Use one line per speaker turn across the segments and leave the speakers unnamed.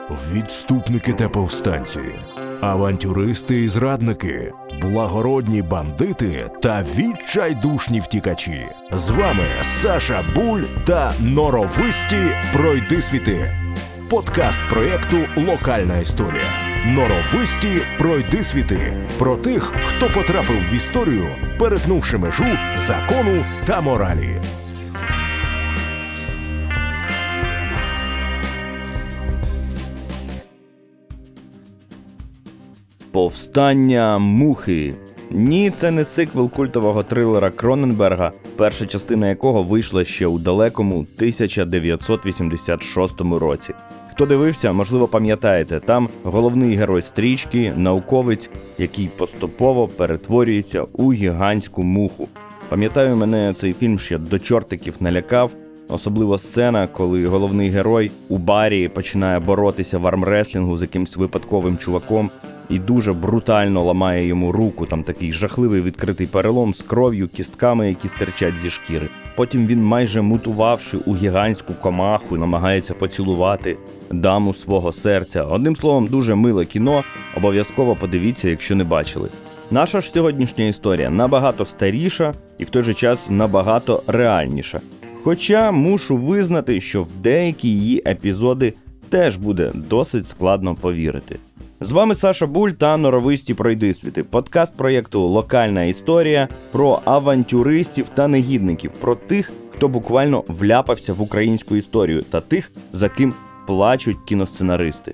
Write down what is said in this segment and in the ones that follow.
відступники та повстанці, авантюристи і зрадники, благородні бандити та відчайдушні втікачі. З вами Саша Буль та норовисті пройдисвіти. Подкаст проєкту «Локальна історія». Норовисті пройдисвіти. Про тих, хто потрапив в історію, перетнувши межу закону та моралі.
Повстання мухи. Ні, це не сиквел культового трилера Кроненберга, перша частина якого вийшла ще у далекому 1986 році. Хто дивився, можливо, пам'ятаєте, там головний герой стрічки – науковець, який поступово перетворюється у гігантську муху. Пам'ятаю, мене цей фільм ще до чортиків налякав, особливо сцена, коли головний герой у барі починає боротися в армреслінгу з якимсь випадковим чуваком і дуже брутально ламає йому руку, там такий жахливий відкритий перелом з кров'ю, кістками, які стирчать зі шкіри. Потім він, майже мутувавши у гігантську комаху, намагається поцілувати даму свого серця. Одним словом, дуже миле кіно, обов'язково подивіться, якщо не бачили. Наша ж сьогоднішня історія набагато старіша і в той же час набагато реальніша. Хоча мушу визнати, що в деякі її епізоди теж буде досить складно повірити. З вами Саша Буль та норовисті пройдисвіти. Подкаст проєкту «Локальна історія» про авантюристів та негідників, про тих, хто буквально вляпався в українську історію та тих, за ким плачуть кіносценаристи.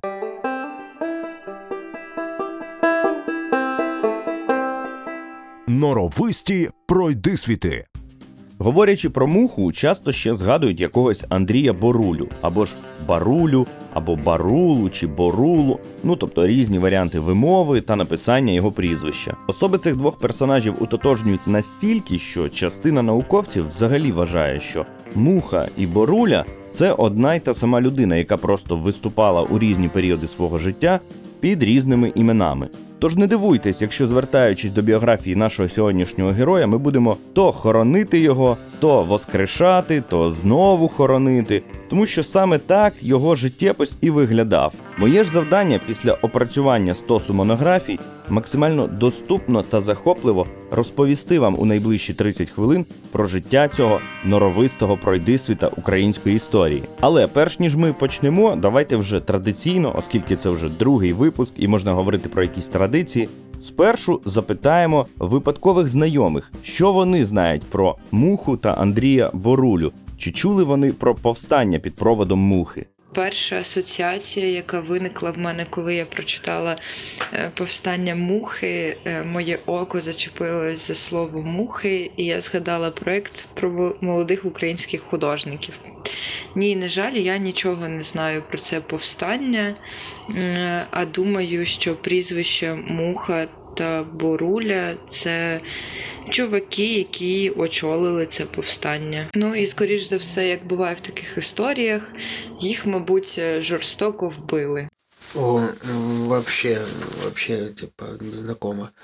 Норовисті пройдисвіти.
Говорячи про муху, часто ще згадують якогось Андрія Борулю, або ж Барулю, або Барулу чи Борулу, тобто різні варіанти вимови та написання його прізвища. Особи цих двох персонажів утотожнюють настільки, що частина науковців взагалі вважає, що Муха і Боруля – це одна й та сама людина, яка просто виступала у різні періоди свого життя під різними іменами. Тож не дивуйтесь, якщо, звертаючись до біографії нашого сьогоднішнього героя, ми будемо то хоронити його, то воскрешати, то знову хоронити, тому що саме так його життєпис і виглядав. Моє ж завдання після опрацювання стосу монографій максимально доступно та захопливо розповісти вам у найближчі 30 хвилин про життя цього норовистого пройдисвіта української історії. Але перш ніж ми почнемо, давайте вже традиційно, оскільки це вже другий випуск і можна говорити про якісь традиції, спершу запитаємо випадкових знайомих, що вони знають про Муху та Андрія Борулю. Чи чули вони про повстання під проводом мухи?
Перша асоціація, яка виникла в мене, коли я прочитала «Повстання мухи», моє око зачепилось за слово «мухи», і я згадала проєкт про молодих українських художників. Ні, на жаль, я нічого не знаю про це повстання, а думаю, що прізвище Муха та Боруля – це чуваки, які очолили це повстання. І, скоріш за все, як буває в таких історіях, їх, мабуть, жорстоко вбили.
Вообще, знакомо.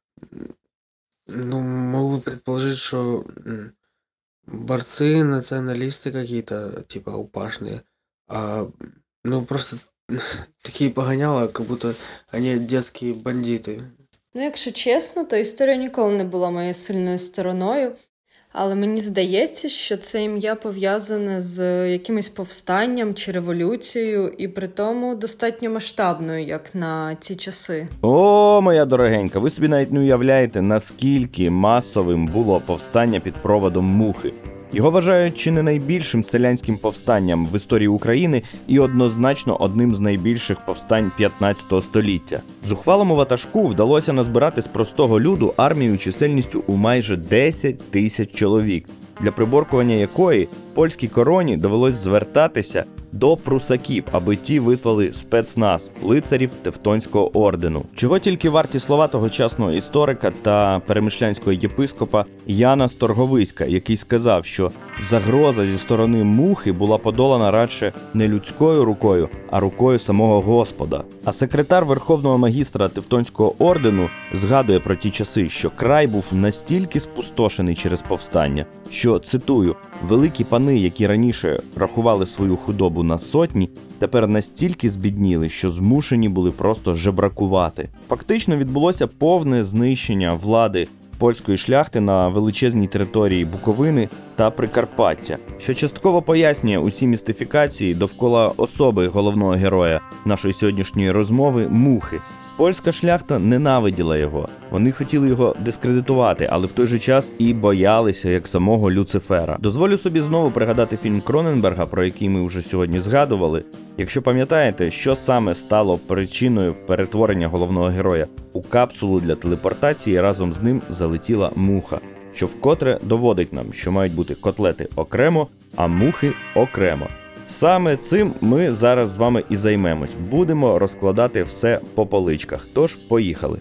Могу предположить, что борцы, националисты какие-то, упашные. Просто такие погоняла, как будто они детские бандиты.
Якщо чесно, то історія ніколи не була моєю сильною стороною, але мені здається, що це ім'я пов'язане з якимось повстанням чи революцією, і при тому достатньо масштабною, як на ці часи.
О, моя дорогенька, ви собі навіть не уявляєте, наскільки масовим було повстання під проводом мухи. Його вважають чи не найбільшим селянським повстанням в історії України і однозначно одним з найбільших повстань 15 століття. Зухвалому ватажку вдалося назбирати з простого люду армію чисельністю у майже 10 тисяч чоловік, для приборкування якої польській короні довелось звертатися до прусаків, аби ті вислали спецназ лицарів Тевтонського ордену. Чого тільки варті слова тогочасного історика та перемишлянського єпископа Яна Сторговиська, який сказав, що загроза зі сторони мухи була подолана радше не людською рукою, а рукою самого Господа. А секретар Верховного магістра Тевтонського ордену згадує про ті часи, що край був настільки спустошений через повстання, що, цитую, «великі пани, які раніше рахували свою худобу славу на сотні, тепер настільки збідніли, що змушені були просто жебракувати. Фактично відбулося повне знищення влади польської шляхти на величезній території Буковини та Прикарпаття, що частково пояснює усі містифікації довкола особи головного героя нашої сьогоднішньої розмови – Мухи. Польська шляхта ненавиділа його, вони хотіли його дискредитувати, але в той же час і боялися як самого Люцифера. Дозволю собі знову пригадати фільм Кроненберга, про який ми вже сьогодні згадували. Якщо пам'ятаєте, що саме стало причиною перетворення головного героя у капсулу для телепортації, разом з ним залетіла муха, що вкотре доводить нам, що мають бути котлети окремо, а мухи окремо. Саме цим ми зараз з вами і займемось. Будемо розкладати все по поличках. Тож, поїхали.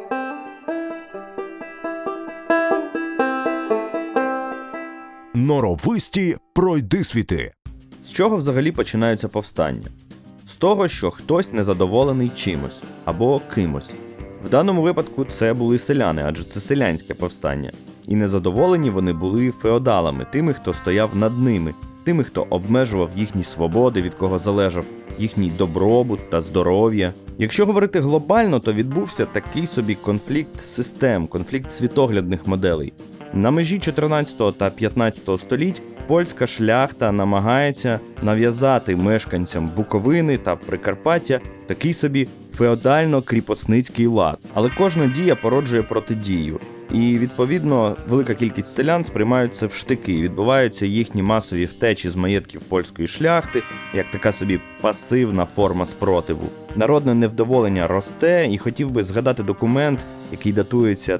Норовисті пройдисвіти.
З чого взагалі починаються повстання? З того, що хтось незадоволений чимось або кимось. В даному випадку це були селяни, адже це селянське повстання. І незадоволені вони були феодалами, тими, хто стояв над ними, тими, хто обмежував їхні свободи, від кого залежав їхній добробут та здоров'я. Якщо говорити глобально, то відбувся такий собі конфлікт систем, конфлікт світоглядних моделей. На межі 14 та 15 століть польська шляхта намагається нав'язати мешканцям Буковини та Прикарпаття такий собі феодально-кріпосницький лад. Але кожна дія породжує протидію. І, відповідно, велика кількість селян сприймають це в штики, відбуваються їхні масові втечі з маєтків польської шляхти, як така собі пасивна форма спротиву. Народне невдоволення росте, і хотів би згадати документ, який датується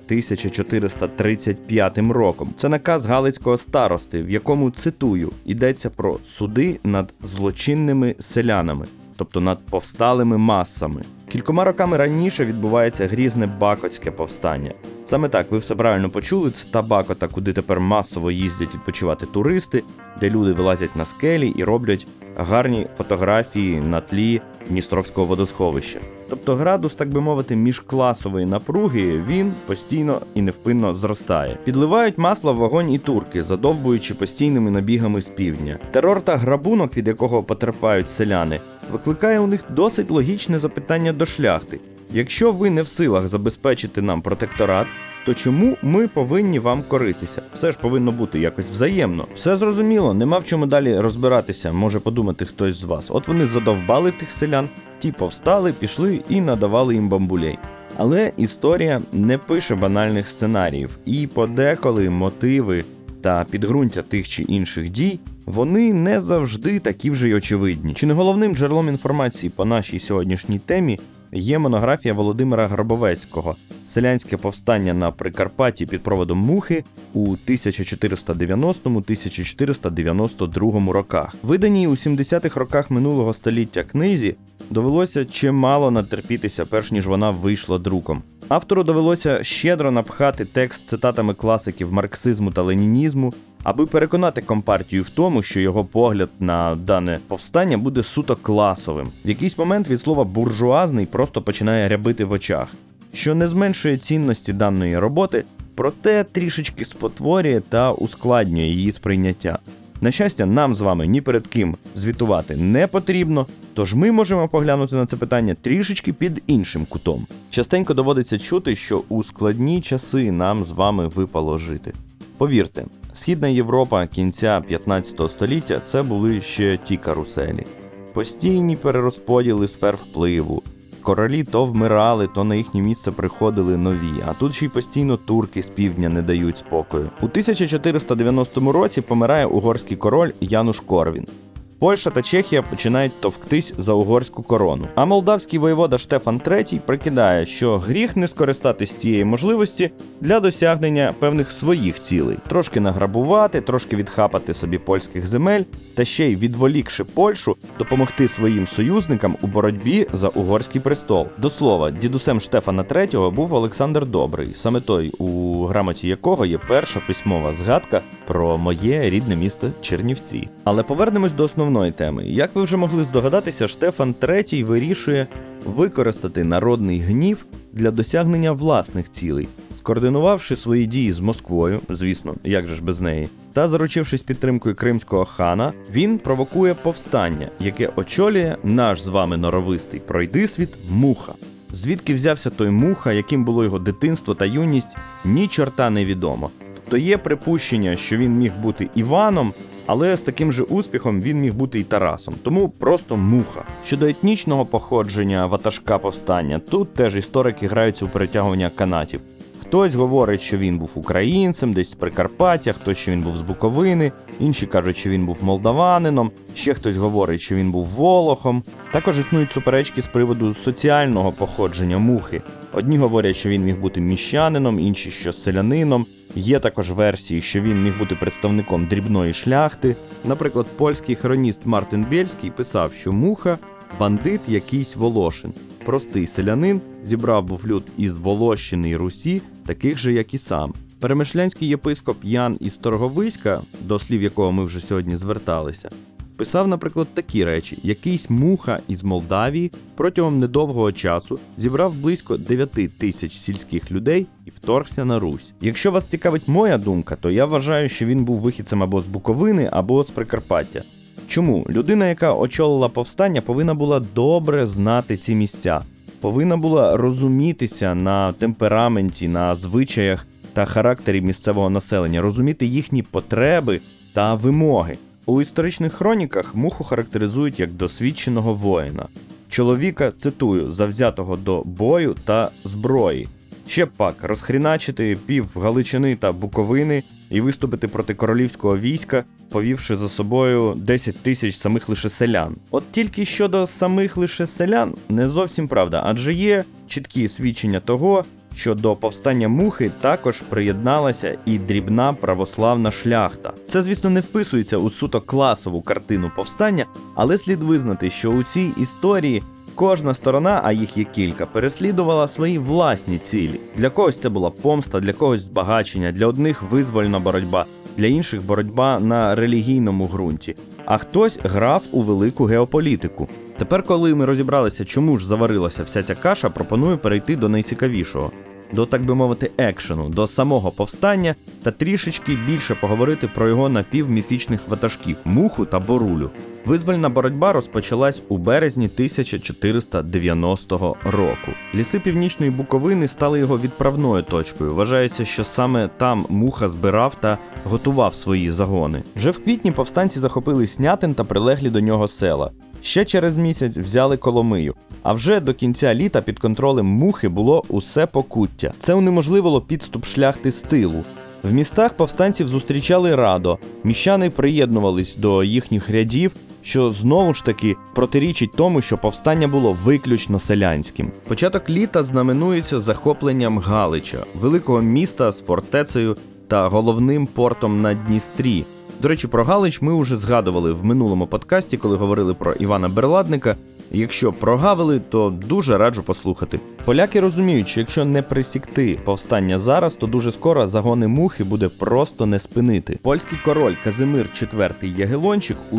1435 роком. Це наказ галицького старости, в якому, цитую, йдеться про суди над злочинними селянами, тобто над повсталими масами. Кількома роками раніше відбувається грізне Бакотське повстання. Саме так, ви все правильно почули, це та Бакота, куди тепер масово їздять відпочивати туристи, де люди вилазять на скелі і роблять гарні фотографії на тлі Дністровського водосховища. Тобто градус, так би мовити, міжкласової напруги, він постійно і невпинно зростає. Підливають масло в вогонь і турки, задовбуючи постійними набігами з півдня. Терор та грабунок, від якого потерпають селяни, викликає у них досить логічне запитання до шляхти. Якщо ви не в силах забезпечити нам протекторат, то чому ми повинні вам коритися? Все ж повинно бути якось взаємно. Все зрозуміло, нема в чому далі розбиратися, може подумати хтось з вас. От вони задовбали тих селян, ті повстали, пішли і надавали їм бамбулей. Але історія не пише банальних сценаріїв, і подеколи мотиви та підґрунтя тих чи інших дій, вони не завжди такі вже й очевидні. Чи не головним джерелом інформації по нашій сьогоднішній темі є монографія Володимира Гробовецького «Селянське повстання на Прикарпатті під проводом Мухи» у 1490-1492 роках. Виданій у 70-х роках минулого століття книзі довелося чимало натерпітися, перш ніж вона вийшла друком. Автору довелося щедро напхати текст цитатами класиків марксизму та ленінізму, аби переконати компартію в тому, що його погляд на дане повстання буде суто класовим. В якийсь момент від слова «буржуазний» просто починає рябити в очах, що не зменшує цінності даної роботи, проте трішечки спотворює та ускладнює її сприйняття. На щастя, нам з вами ні перед ким звітувати не потрібно, тож ми можемо поглянути на це питання трішечки під іншим кутом. Частенько доводиться чути, що у складні часи нам з вами випало жити. Повірте, Східна Європа кінця 15 століття – це були ще ті каруселі. Постійні перерозподіли сфер впливу. Королі то вмирали, то на їхнє місце приходили нові, а тут ще й постійно турки з півдня не дають спокою. У 1490 році помирає угорський король Януш Корвін. Польща та Чехія починають товктись за угорську корону. А молдавський воєвода Штефан III прикидає, що гріх не скористатись цієї можливості для досягнення певних своїх цілей. Трошки награбувати, трошки відхапати собі польських земель, та ще й, відволікши Польщу, допомогти своїм союзникам у боротьбі за угорський престол. До слова, дідусем Штефана III був Олександр Добрий, саме той, у грамоті якого є перша письмова згадка про моє рідне місто Чернівці. Але повернемось до основної теми. Як ви вже могли здогадатися, Штефан III вирішує використати народний гнів для досягнення власних цілей, скоординувавши свої дії з Москвою, звісно, як же ж без неї, та заручившись підтримкою кримського хана, він провокує повстання, яке очолює наш з вами норовистий пройдисвіт Муха. Звідки взявся той Муха, яким було його дитинство та юність, ні чорта не відомо. Тобто є припущення, що він міг бути Іваном, але з таким же успіхом він міг бути і Тарасом, тому просто Муха. Щодо етнічного походження ватажка повстання, тут теж історики граються у перетягування канатів. Хтось говорить, що він був українцем, десь з Прикарпаття, хтось, що він був з Буковини, інші кажуть, що він був молдаванином, ще хтось говорить, що він був волохом. Також існують суперечки з приводу соціального походження Мухи. Одні говорять, що він міг бути міщанином, інші, що селянином. Є також версії, що він міг бути представником дрібної шляхти. Наприклад, польський хроніст Мартин Бєльський писав, що Муха – бандит якийсь Волошин. Простий селянин, зібрав був люд із Волощини й Русі, таких же, як і сам. Перемишлянський єпископ Ян із Торговиська, до слів якого ми вже сьогодні зверталися, писав, наприклад, такі речі. Якийсь Муха із Молдавії протягом недовгого часу зібрав близько 9 тисяч сільських людей і вторгся на Русь. Якщо вас цікавить моя думка, то я вважаю, що він був вихідцем або з Буковини, або з Прикарпаття. Чому? Людина, яка очолила повстання, повинна була добре знати ці місця. Повинна була розумітися на темпераменті, на звичаях та характері місцевого населення, розуміти їхні потреби та вимоги. У історичних хроніках Муху характеризують як досвідченого воїна. Чоловіка, цитую, завзятого до бою та зброї. Ще пак, розхріначити пів Галичини та Буковини і виступити проти королівського війська, повівши за собою 10 тисяч самих лише селян. От тільки щодо самих лише селян не зовсім правда, адже є чіткі свідчення того, що до повстання Мухи також приєдналася і дрібна православна шляхта. Це, звісно, не вписується у суто класову картину повстання, але слід визнати, що у цій історії кожна сторона, а їх є кілька, переслідувала свої власні цілі. Для когось це була помста, для когось збагачення, для одних визвольна боротьба, для інших боротьба на релігійному ґрунті. А хтось грав у велику геополітику. Тепер, коли ми розібралися, чому ж заварилася вся ця каша, пропоную перейти до найцікавішого. До, так би мовити, екшену, до самого повстання та трішечки більше поговорити про його напівміфічних ватажків – Муху та Борулю. Визвольна боротьба розпочалась у березні 1490 року. Ліси Північної Буковини стали його відправною точкою. Вважається, що саме там Муха збирав та готував свої загони. Вже в квітні повстанці захопили Снятин та прилеглі до нього села. Ще через місяць взяли Коломию, а вже до кінця літа під контролем Мухи було усе Покуття. Це унеможливило підступ шляхти з тилу. В містах повстанців зустрічали радо, міщани приєднувались до їхніх рядів, що знову ж таки протирічить тому, що повстання було виключно селянським. Початок літа знаменується захопленням Галича, великого міста з фортецею та головним портом на Дністрі. До речі, про Галич ми вже згадували в минулому подкасті, коли говорили про Івана Берладника. Якщо прогавили, то дуже раджу послухати. Поляки розуміють, що якщо не присікти повстання зараз, то дуже скоро загони Мухи буде просто не спинити. Польський король Казимир IV Ягелончик у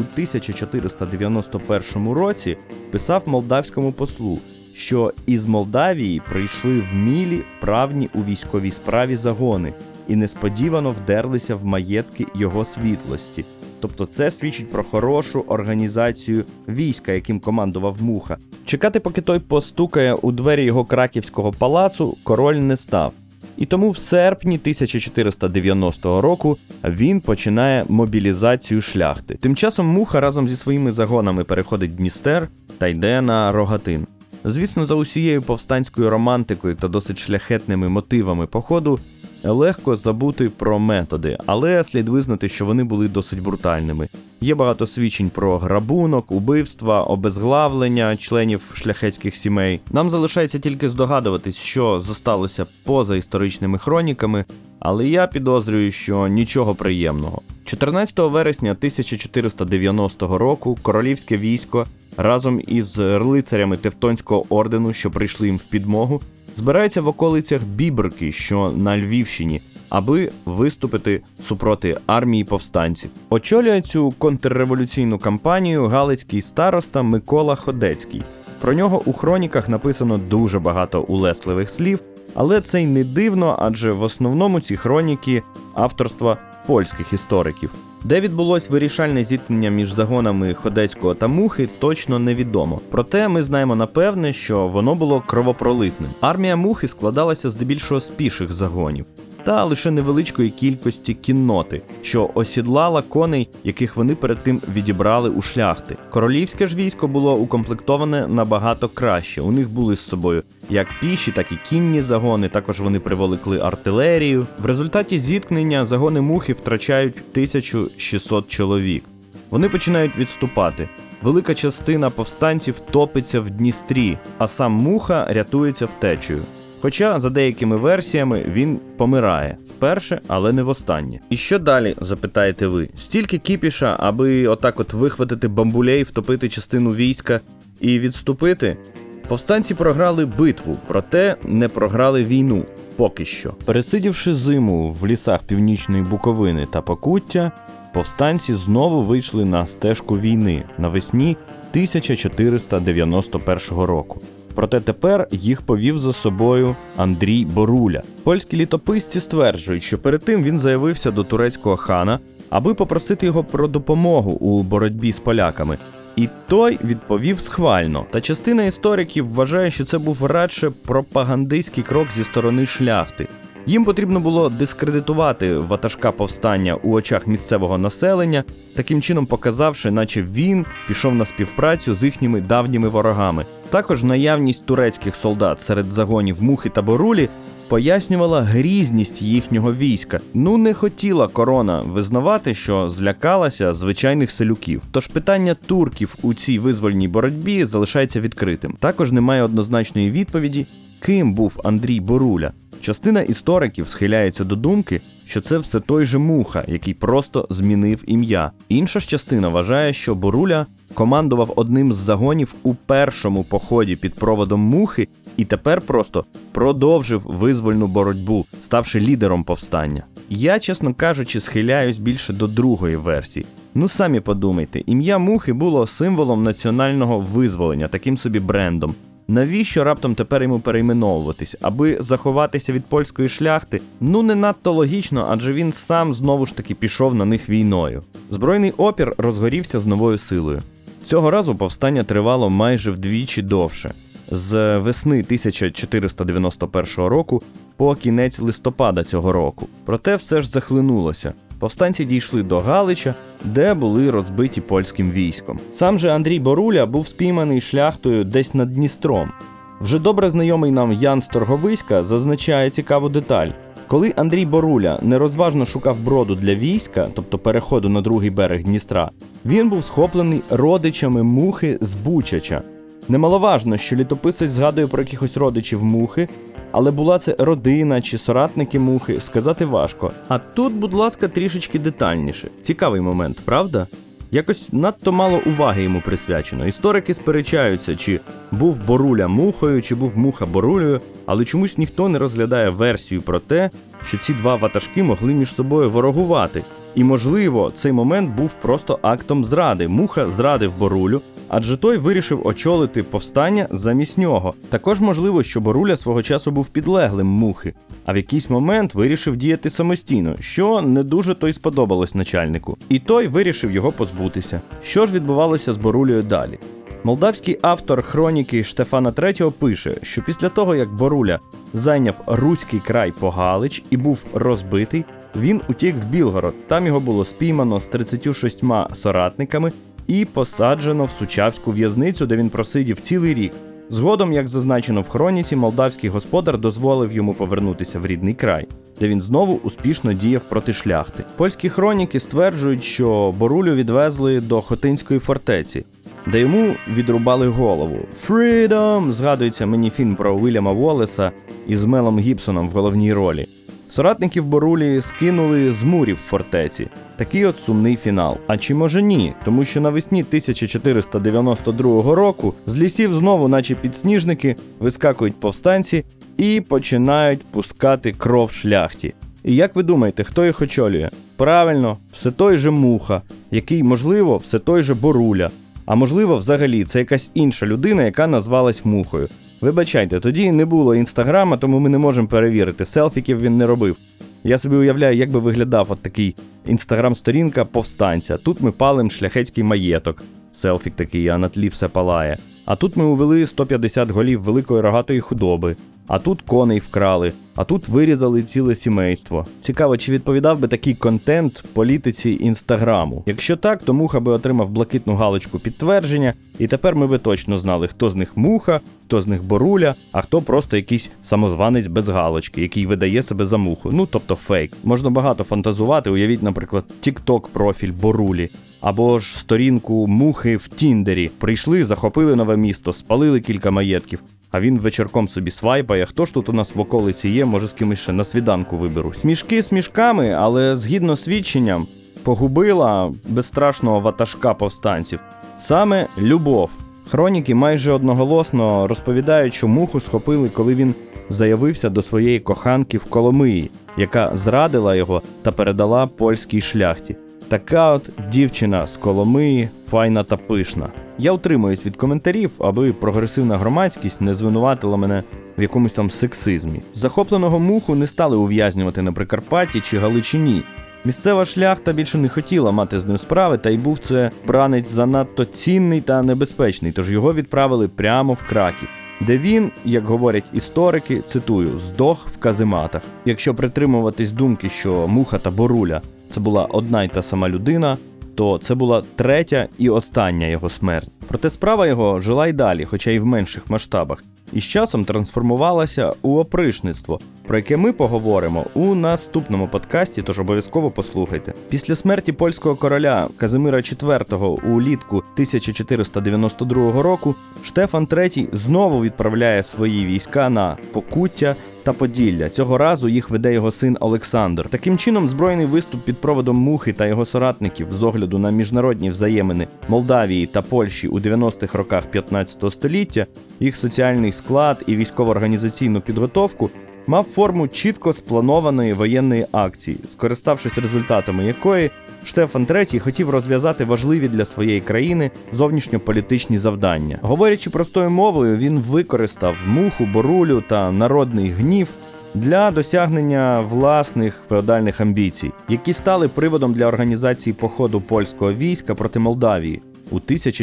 1491 році писав молдавському послу, що із Молдавії прийшли вмілі, вправні у військовій справі загони і несподівано вдерлися в маєтки його світлості. Тобто це свідчить про хорошу організацію війська, яким командував Муха. Чекати, поки той постукає у двері його краківського палацу, король не став. І тому в серпні 1490 року він починає мобілізацію шляхти. Тим часом Муха разом зі своїми загонами переходить Дністер та йде на Рогатин. Звісно, за усією повстанською романтикою та досить шляхетними мотивами походу легко забути про методи, але слід визнати, що вони були досить брутальними. Є багато свідчень про грабунок, убивства, обезглавлення членів шляхетських сімей. Нам залишається тільки здогадуватись, що зосталося поза історичними хроніками, але я підозрюю, що нічого приємного. 14 вересня 1490 року королівське військо разом із лицарями Тевтонського ордену, що прийшли їм в підмогу, збирається в околицях Бібрки, що на Львівщині, аби виступити супроти армії повстанців. Очолює цю контрреволюційну кампанію галицький староста Микола Ходецький. Про нього у хроніках написано дуже багато улесливих слів, але це й не дивно, адже в основному ці хроніки авторства польських істориків. Де відбулось вирішальне зіткнення між загонами Ходецького та Мухи, точно невідомо. Проте ми знаємо напевне, що воно було кровопролитним. Армія Мухи складалася здебільшого з піших загонів та лише невеличкої кількості кінноти, що осідлала коней, яких вони перед тим відібрали у шляхти. Королівське ж військо було укомплектоване набагато краще. У них були з собою як піші, так і кінні загони, також вони приволікли артилерію. В результаті зіткнення загони Мухи втрачають 1600 чоловік. Вони починають відступати. Велика частина повстанців топиться в Дністрі, а сам Муха рятується втечею. Хоча, за деякими версіями, він помирає. Вперше, але не востаннє. І що далі, запитаєте ви? Стільки кіпіша, аби отак от вихватити бамбулей, втопити частину війська і відступити? Повстанці програли битву, проте не програли війну. Поки що. Пересидівши зиму в лісах Північної Буковини та Покуття, повстанці знову вийшли на стежку війни навесні 1491 року. Проте тепер їх повів за собою Андрій Боруля. Польські літописці стверджують, що перед тим він заявився до турецького хана, аби попросити його про допомогу у боротьбі з поляками. І той відповів схвально. Та частина істориків вважає, що це був радше пропагандистський крок зі сторони шляхти. Їм потрібно було дискредитувати ватажка повстання у очах місцевого населення, таким чином показавши, наче він пішов на співпрацю з їхніми давніми ворогами. Також наявність турецьких солдат серед загонів Мухи та Борулі пояснювала грізність їхнього війська. Не хотіла корона визнавати, що злякалася звичайних селюків. Тож питання турків у цій визвольній боротьбі залишається відкритим. Також немає однозначної відповіді, ким був Андрій Боруля. Частина істориків схиляється до думки, що це все той же Муха, який просто змінив ім'я. Інша ж частина вважає, що Боруля командував одним з загонів у першому поході під проводом Мухи і тепер просто продовжив визвольну боротьбу, ставши лідером повстання. Я, чесно кажучи, схиляюсь більше до другої версії. Самі подумайте, ім'я Мухи було символом національного визволення, таким собі брендом. Навіщо раптом тепер йому перейменовуватись? Аби заховатися від польської шляхти? Не надто логічно, адже він сам знову ж таки пішов на них війною. Збройний опір розгорівся з новою силою. Цього разу повстання тривало майже вдвічі довше. З весни 1491 року по кінець листопада цього року. Проте все ж захлинулося. Повстанці дійшли до Галича, де були розбиті польським військом. Сам же Андрій Боруля був спійманий шляхтою десь над Дністром. Вже добре знайомий нам Ян з Торговиська зазначає цікаву деталь. Коли Андрій Боруля нерозважно шукав броду для війська, тобто переходу на другий берег Дністра, він був схоплений родичами Мухи з Бучача. Немаловажно, що літописець згадує про якихось родичів Мухи, але була це родина чи соратники Мухи, сказати важко. А тут, будь ласка, трішечки детальніше. Цікавий момент, правда? Якось надто мало уваги йому присвячено. Історики сперечаються, чи був Боруля Мухою, чи був Муха Борулею, але чомусь ніхто не розглядає версію про те, що ці два ватажки могли між собою ворогувати. І, можливо, цей момент був просто актом зради. Муха зрадив Борулю, адже той вирішив очолити повстання замість нього. Також можливо, що Боруля свого часу був підлеглим Мухи, а в якийсь момент вирішив діяти самостійно, що не дуже то й сподобалось начальнику. І той вирішив його позбутися. Що ж відбувалося з Борулею далі? Молдавський автор хроніки Штефана III пише, що після того, як Боруля зайняв Руський край по Галич і був розбитий, він утік в Білгород. Там його було спіймано з 36 соратниками і посаджено в Сучавську в'язницю, де він просидів цілий рік. Згодом, як зазначено в хроніці, молдавський господар дозволив йому повернутися в рідний край, де він знову успішно діяв проти шляхти. Польські хроніки стверджують, що Борулю відвезли до Хотинської фортеці, де йому відрубали голову. «Freedom!» – згадується мені фільм про Уільяма Воллеса із Мелом Гібсоном в головній ролі. Соратників Борулі скинули з мурів фортеці. Такий от сумний фінал. А чи може ні? Тому що навесні 1492 року з лісів знову, наче підсніжники, вискакують повстанці і починають пускати кров шляхті. І як ви думаєте, хто їх очолює? Правильно, все той же Муха, який, можливо, все той же Боруля. А можливо, взагалі, це якась інша людина, яка назвалась Мухою. Вибачайте, тоді не було інстаграма, тому ми не можемо перевірити. Селфіків він не робив. Я собі уявляю, як би виглядав от такий інстаграм-сторінка повстанця. Тут ми палим шляхетський маєток. Селфік такий, а на тлі все палає. А тут ми увели 150 голів великої рогатої худоби. А тут коней вкрали. А тут вирізали ціле сімейство. Цікаво, чи відповідав би такий контент політиці інстаграму? Якщо так, то Муха би отримав блакитну галочку підтвердження, і тепер ми би точно знали, хто з них Муха, хто з них Боруля, а хто просто якийсь самозванець без галочки, який видає себе за Муху. Ну, тобто фейк. Можна багато фантазувати, уявіть, наприклад, TikTok-профіль Борулі. Або ж сторінку Мухи в Тіндері. Прийшли, захопили нове місто, спалили кілька маєтків. А він вечірком собі свайпає, хто ж тут у нас в околиці є, може з кимось ще на свіданку виберу. Смішки смішками, але згідно свідченням, погубила безстрашного ватажка повстанців. Саме любов. Хроніки майже одноголосно розповідають, що Муху схопили, коли він заявився до своєї коханки в Коломиї, яка зрадила його та передала польській шляхті. Така от дівчина з Коломиї, файна та пишна. Я утримуюсь від коментарів, аби прогресивна громадськість не звинуватила мене в якомусь там сексизмі. Захопленого Муху не стали ув'язнювати на Прикарпатті чи Галичині. Місцева шляхта більше не хотіла мати з ним справи, та й був це бранець занадто цінний та небезпечний, тож його відправили прямо в Краків, де він, як говорять історики, цитую, здох в казематах. Якщо притримуватись думки, що Муха та Боруля – це була одна й та сама людина, то це була третя і остання його смерть. Проте справа його жила й далі, хоча й в менших масштабах, і з часом трансформувалася у опришництво, про яке ми поговоримо у наступному подкасті, тож обов'язково послухайте. Після смерті польського короля Казимира IV улітку 1492 року Штефан III знову відправляє свої війська на Покуття та Поділля. Цього разу їх веде його син Олександр. Таким чином, збройний виступ під проводом Мухи та його соратників з огляду на міжнародні взаємини Молдавії та Польщі у 90-х роках 15 століття, їх соціальний склад і військово-організаційну підготовку мав форму чітко спланованої воєнної акції, скориставшись результатами якої Штефан III хотів розв'язати важливі для своєї країни зовнішньополітичні завдання. Говорячи простою мовою, він використав Муху, Борулю та народний гнів для досягнення власних феодальних амбіцій, які стали приводом для організації походу польського війська проти Молдавії у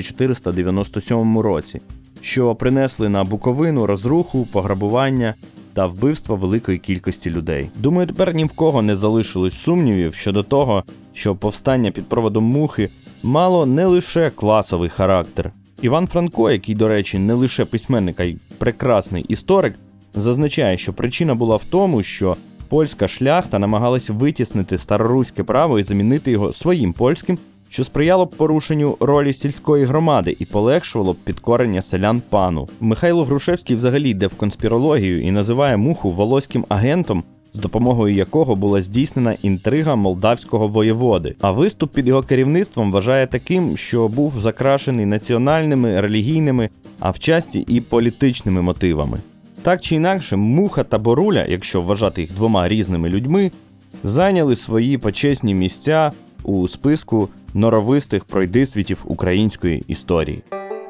1497 році, що принесли на Буковину розруху, пограбування та вбивство великої кількості людей. Думаю, тепер ні в кого не залишилось сумнівів щодо того, що повстання під проводом Мухи мало не лише класовий характер. Іван Франко, який, до речі, не лише письменник, а й прекрасний історик, зазначає, що причина була в тому, що польська шляхта намагалась витіснити староруське право і замінити його своїм польським, що сприяло б порушенню ролі сільської громади і полегшувало б підкорення селян пану. Михайло Грушевський взагалі йде в конспірологію і називає Муху волоським агентом, з допомогою якого була здійснена інтрига молдавського воєводи. А виступ під його керівництвом вважає таким, що був закрашений національними, релігійними, а в часті і політичними мотивами. Так чи інакше, Муха та Боруля, якщо вважати їх двома різними людьми, зайняли свої почесні місця у списку норовистих пройдисвітів української історії.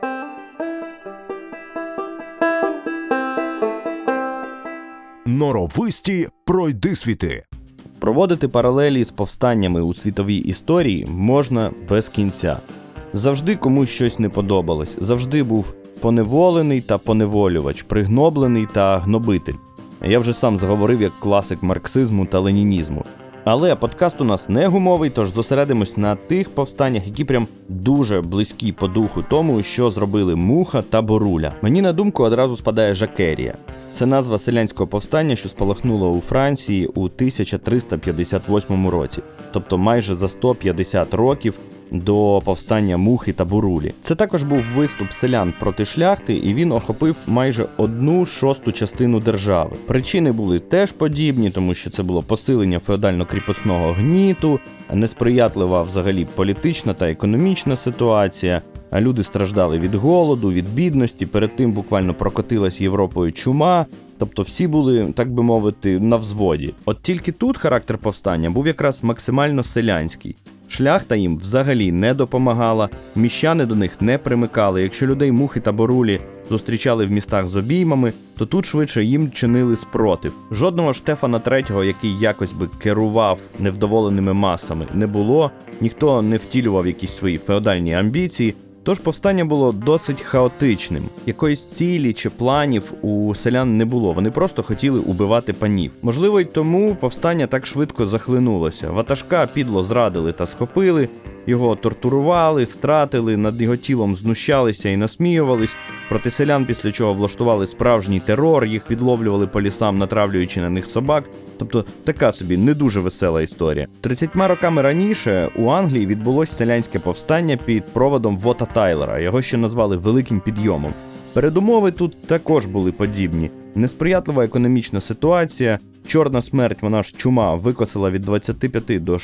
Норовисті пройдисвіти.
Проводити паралелі з повстаннями у світовій історії можна без кінця. Завжди комусь щось не подобалось, завжди був поневолений та поневолювач, пригноблений та гнобитель. Я вже сам заговорив як класик марксизму та ленінізму. Але подкаст у нас не гумовий, тож зосередимось на тих повстаннях, які прям дуже близькі по духу тому, що зробили Муха та Боруля. Мені на думку одразу спадає Жакерія. Це назва селянського повстання, що спалахнуло у Франції у 1358 році, тобто майже за 150 років до повстання Мухи та Борулі. Це також був виступ селян проти шляхти, і він охопив майже 1/6 частину держави. Причини були теж подібні, тому що це було посилення феодально-кріпосного гніту, несприятлива взагалі політична та економічна ситуація, а люди страждали від голоду, від бідності, перед тим буквально прокотилась Європою чума, тобто всі були, так би мовити, на взводі. От тільки тут характер повстання був якраз максимально селянський. Шляхта їм взагалі не допомагала, міщани до них не примикали. Якщо людей мухи та борулі зустрічали в містах з обіймами, то тут швидше їм чинили спротив. Жодного Штефана III, який якось би керував невдоволеними масами, не було, ніхто не втілював якісь свої феодальні амбіції, тож повстання було досить хаотичним. Якоїсь цілі чи планів у селян не було, вони просто хотіли убивати панів. Можливо, й тому повстання так швидко захлинулося. Ватажка підло зрадили та схопили, його тортурували, стратили, над його тілом знущалися і насміювались. Проти селян після чого влаштували справжній терор, їх відловлювали по лісам, натравлюючи на них собак. Тобто така собі не дуже весела історія. 30 роками раніше у Англії відбулось селянське повстання під проводом Вота Тайлера. Його ще назвали Великим підйомом. Передумови тут також були подібні. Несприятлива економічна ситуація, чорна смерть, вона ж чума, викосила від 25 до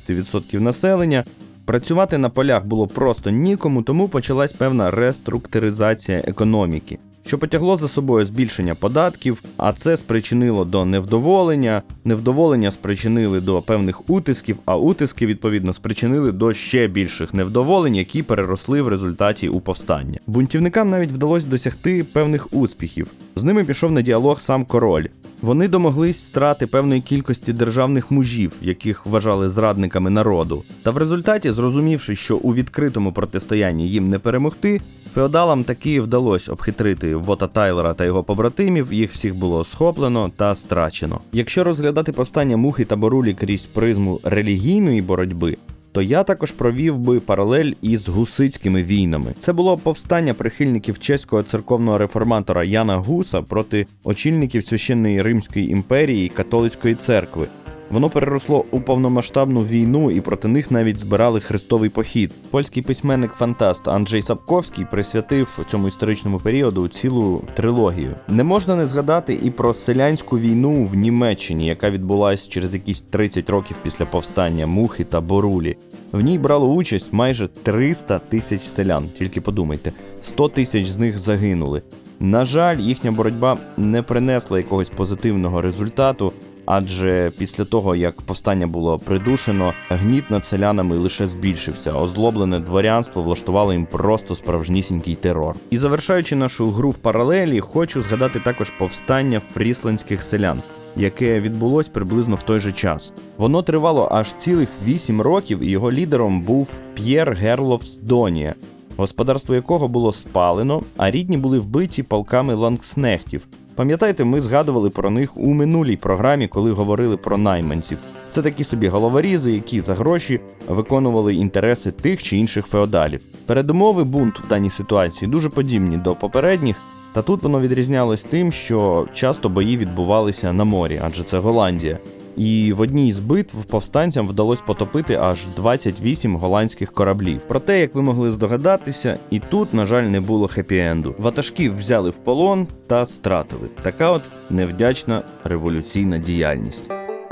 60% населення. Працювати на полях було просто нікому, тому почалась певна реструктуризація економіки, що потягло за собою збільшення податків, а це спричинило до невдоволення, невдоволення спричинили до певних утисків, а утиски, відповідно, спричинили до ще більших невдоволень, які переросли в результаті у повстання. Бунтівникам навіть вдалося досягти певних успіхів. З ними пішов на діалог сам король. Вони домоглись страти певної кількості державних мужів, яких вважали зрадниками народу. Та в результаті, зрозумівши, що у відкритому протистоянні їм не перемогти, феодалам таки вдалося обхитрити Вота Тайлера та його побратимів, їх всіх було схоплено та страчено. Якщо розглядати повстання мухи та борулі крізь призму релігійної боротьби, то я також провів би паралель із гуситськими війнами. Це було повстання прихильників чеського церковного реформатора Яна Гуса проти очільників Священної Римської імперії і католицької церкви. Воно переросло у повномасштабну війну і проти них навіть збирали хрестовий похід. Польський письменник-фантаст Анджей Сапковський присвятив цьому історичному періоду цілу трилогію. Не можна не згадати і про селянську війну в Німеччині, яка відбулась через якісь 30 років після повстання мухи та борулі. В ній брало участь майже 300 тисяч селян, тільки подумайте, 100 тисяч з них загинули. На жаль, їхня боротьба не принесла якогось позитивного результату, адже після того, як повстання було придушено, гніт над селянами лише збільшився, озлоблене дворянство влаштувало їм просто справжнісінький терор. І завершаючи нашу гру в паралелі, хочу згадати також повстання фрісландських селян, яке відбулось приблизно в той же час. Воно тривало аж цілих 8 років, і його лідером був П'єр Герлов з Донія, господарство якого було спалено, а рідні були вбиті полками лангснехтів. Пам'ятаєте, ми згадували про них у минулій програмі, коли говорили про найманців. Це такі собі головорізи, які за гроші виконували інтереси тих чи інших феодалів. Передумови бунту в даній ситуації дуже подібні до попередніх, та тут воно відрізнялось тим, що часто бої відбувалися на морі, адже це Голландія. І в одній з битв повстанцям вдалося потопити аж 28 голландських кораблів. Проте, як ви могли здогадатися, і тут, на жаль, не було хеппі-енду. Ватажків взяли в полон та стратили. Така от невдячна революційна діяльність.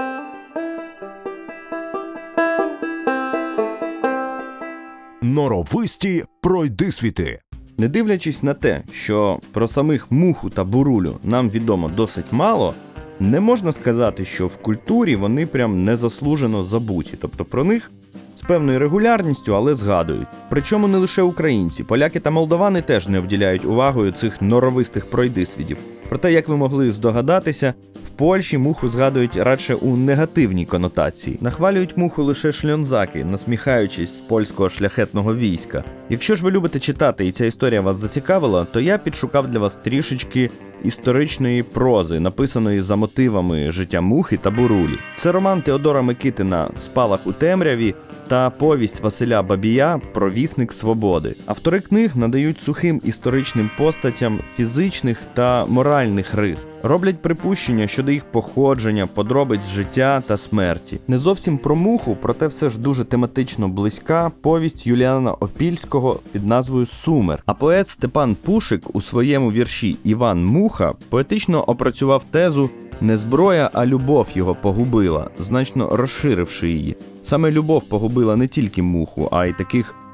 Норовисті пройдисвіти.
Не дивлячись на те, що про самих муху та бурулю нам відомо досить мало, не можна сказати, що в культурі вони прям незаслужено забуті, тобто про них з певною регулярністю, але згадують. Причому не лише українці, поляки та молдовани теж не обділяють увагою цих норовистих пройдисвітів. Проте, як ви могли здогадатися, в Польщі муху згадують радше у негативній конотації. Нахвалюють муху лише шльонзаки, насміхаючись з польського шляхетного війська. Якщо ж ви любите читати і ця історія вас зацікавила, то я підшукав для вас трішечки історичної прози, написаної за мотивами життя мухи та бурулі. Це роман Теодора Микитина «Спалах у темряві» та повість Василя Бабія «Провісник свободи». Автори книг надають сухим історичним постатям фізичних та моральних рис, роблять припущення щодо їх походження, подробиць життя та смерті. Не зовсім про муху, проте все ж дуже тематично близька повість Юліана Опільського під назвою «Сумер». А поет Степан Пушик у своєму вірші «Іван Муха» поетично опрацював тезу «Не зброя, а любов його погубила», значно розширивши її. Саме любов погубила не тільки муху, а й таких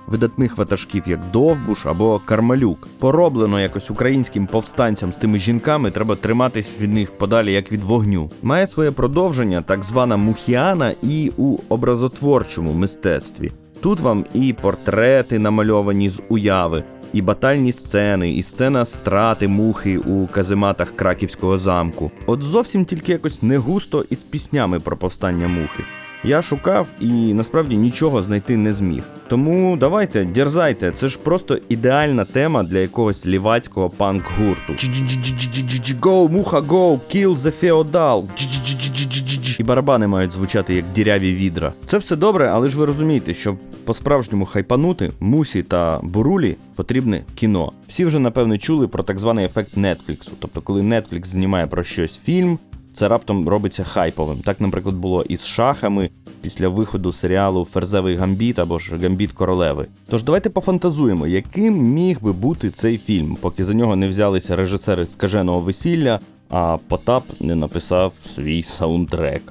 видатних ватажків, як Довбуш або Кармалюк. Пороблено якось українським повстанцям з тими жінками, треба триматись від них подалі, як від вогню. Має своє продовження, так звана Мухіана, і у образотворчому мистецтві. Тут вам і портрети, намальовані з уяви, і батальні сцени, і сцена страти мухи у казематах Краківського замку. От зовсім тільки якось не густо із піснями про повстання мухи. Я шукав і насправді нічого знайти не зміг. Тому давайте, дерзайте, це ж просто ідеальна тема для якогось лівацького панк-гурту. Go, муха, go, kill the feodal. І барабани мають звучати як діряві відра. Це все добре, але ж ви розумієте, щоб по-справжньому хайпанути Мусі та Бурулі потрібне кіно. Всі вже, напевне, чули про так званий ефект Нетфліксу. Тобто, коли Нетфлікс знімає про щось фільм, це раптом робиться хайповим. Так, наприклад, було із шахами після виходу серіалу «Ферзевий гамбіт» або ж «Гамбіт королеви». Тож давайте пофантазуємо, яким міг би бути цей фільм, поки за нього не взялися режисери «Скаженого весілля», а Потап не написав свій саундтрек.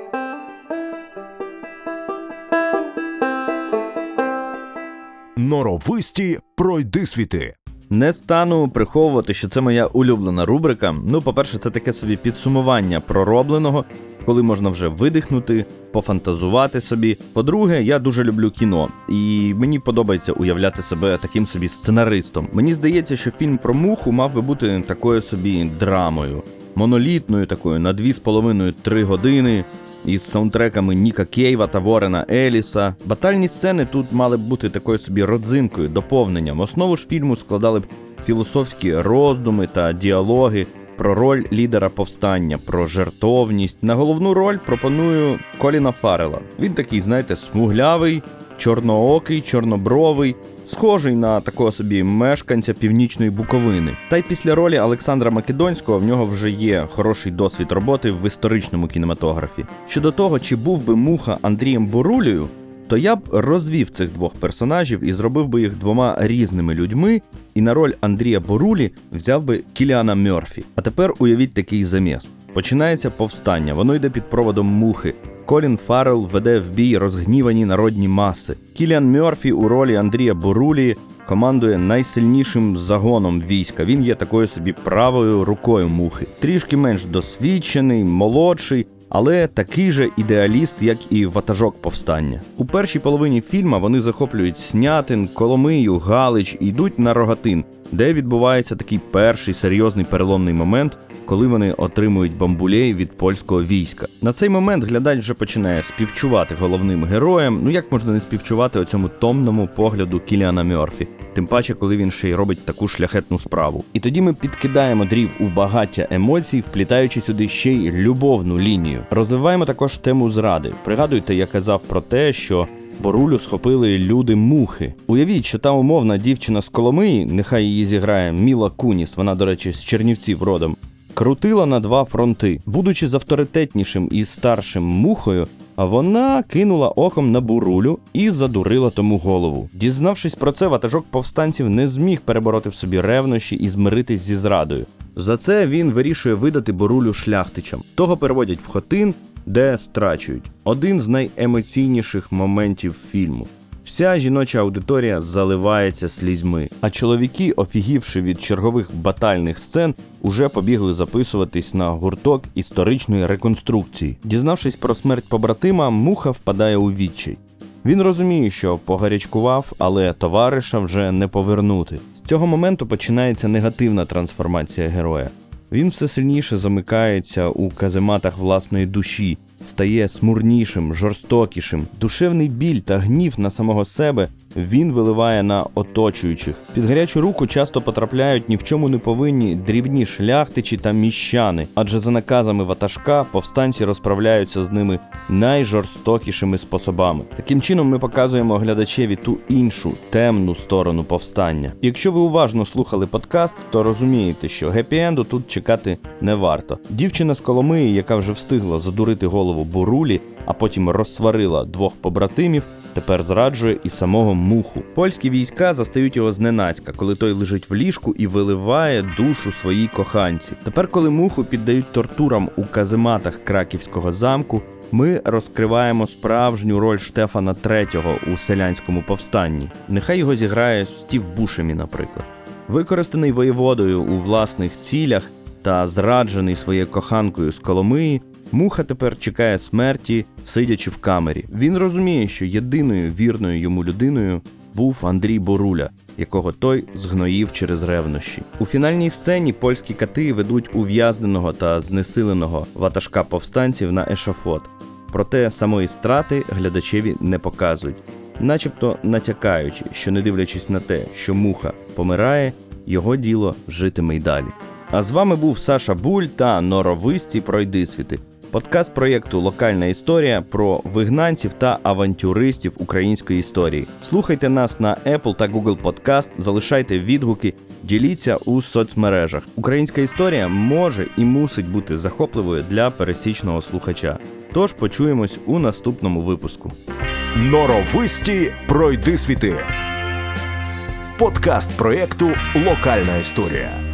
Норовисті пройдисвіти.
Не стану приховувати, що це моя улюблена рубрика. Ну, по-перше, це таке собі підсумування проробленого, коли можна вже видихнути, пофантазувати собі. По-друге, я дуже люблю кіно, і мені подобається уявляти себе таким собі сценаристом. Мені здається, що фільм про муху мав би бути такою собі драмою. Монолітною такою, на 2,5-3 години, із саундтреками Ніка Кейва та Ворена Еліса. Батальні сцени тут мали б бути такою собі родзинкою, доповненням. Основу ж фільму складали б філософські роздуми та діалоги про роль лідера повстання, про жертовність. На головну роль пропоную Коліна Фаррелла. Він такий, знаєте, смуглявий, чорноокий, чорнобровий, схожий на такого собі мешканця Північної Буковини. Та й після ролі Олександра Македонського в нього вже є хороший досвід роботи в історичному кінематографі. Щодо того, чи був би Муха Андрієм Борулею, то я б розвів цих двох персонажів і зробив би їх двома різними людьми, і на роль Андрія Борулі взяв би Кіліана Мерфі. А тепер уявіть такий заміс. Починається повстання, воно йде під проводом Мухи. Колін Фаррелл веде в бій розгнівані народні маси. Кіліан Мерфі у ролі Андрія Борулі командує найсильнішим загоном війська. Він є такою собі правою рукою Мухи. Трішки менш досвідчений, молодший, але такий же ідеаліст, як і ватажок повстання. У першій половині фільму вони захоплюють Снятин, Коломию, Галич і йдуть на Рогатин, де відбувається такий перший серйозний переломний момент, коли вони отримують бамбулей від польського війська. На цей момент глядач вже починає співчувати головним героям. Ну як можна не співчувати оцьому томному погляду Кіліана Мерфі? Тим паче, коли він ще й робить таку шляхетну справу. І тоді ми підкидаємо дрів у багаття емоцій, вплітаючи сюди ще й любовну лінію. Розвиваємо також тему зради. Пригадуйте, я казав про те, що Борулю схопили люди-мухи. Уявіть, що та умовна дівчина з Коломиї, нехай її зіграє Міла Куніс, вона, до речі, з Чернівців родом, крутила на два фронти. Будучи з авторитетнішим і старшим Мухою, вона кинула оком на Борулю і задурила тому голову. Дізнавшись про це, ватажок повстанців не зміг перебороти в собі ревнощі і змиритись зі зрадою. За це він вирішує видати Борулю шляхтичам. Того переводять в Хотин, де страчують. Один з найемоційніших моментів фільму. Вся жіноча аудиторія заливається слізьми, а чоловіки, офігівши від чергових батальних сцен, уже побігли записуватись на гурток історичної реконструкції. Дізнавшись про смерть побратима, Муха впадає у відчай. Він розуміє, що погарячкував, але товариша вже не повернути. З цього моменту починається негативна трансформація героя. Він все сильніше замикається у казематах власної душі, стає смурнішим, жорстокішим. Душевний біль та гнів на самого себе він виливає на оточуючих. Під гарячу руку часто потрапляють ні в чому не повинні дрібні шляхтичі та міщани, адже за наказами ватажка повстанці розправляються з ними найжорстокішими способами. Таким чином ми показуємо глядачеві ту іншу, темну сторону повстання. Якщо ви уважно слухали подкаст, то розумієте, що гепі-енду тут чекати не варто. Дівчина з Коломиї, яка вже встигла задурити голову Борулі, а потім розсварила двох побратимів, тепер зраджує і самого Муху. Польські війська застають його зненацька, коли той лежить в ліжку і виливає душу своїй коханці. Тепер, коли Муху піддають тортурам у казематах Краківського замку, ми розкриваємо справжню роль Штефана III у селянському повстанні. Нехай його зіграє Стів Бушемі, наприклад. Використаний воєводою у власних цілях та зраджений своєю коханкою з Коломиї, Муха тепер чекає смерті, сидячи в камері. Він розуміє, що єдиною вірною йому людиною був Андрій Боруля, якого той згноїв через ревнощі. У фінальній сцені польські кати ведуть ув'язненого та знесиленого ватажка повстанців на ешафот. Проте самої страти глядачеві не показують, начебто натякаючи, що не дивлячись на те, що Муха помирає, його діло житиме й далі. А з вами був Саша Буль та норовисті пройдисвіти. Подкаст проєкту «Локальна історія» про вигнанців та авантюристів української історії. Слухайте нас на Apple та Google Podcast, залишайте відгуки, діліться у соцмережах. Українська історія може і мусить бути захопливою для пересічного слухача. Тож почуємось у наступному випуску.
Норовисті пройдисвіти. Подкаст проєкту «Локальна історія».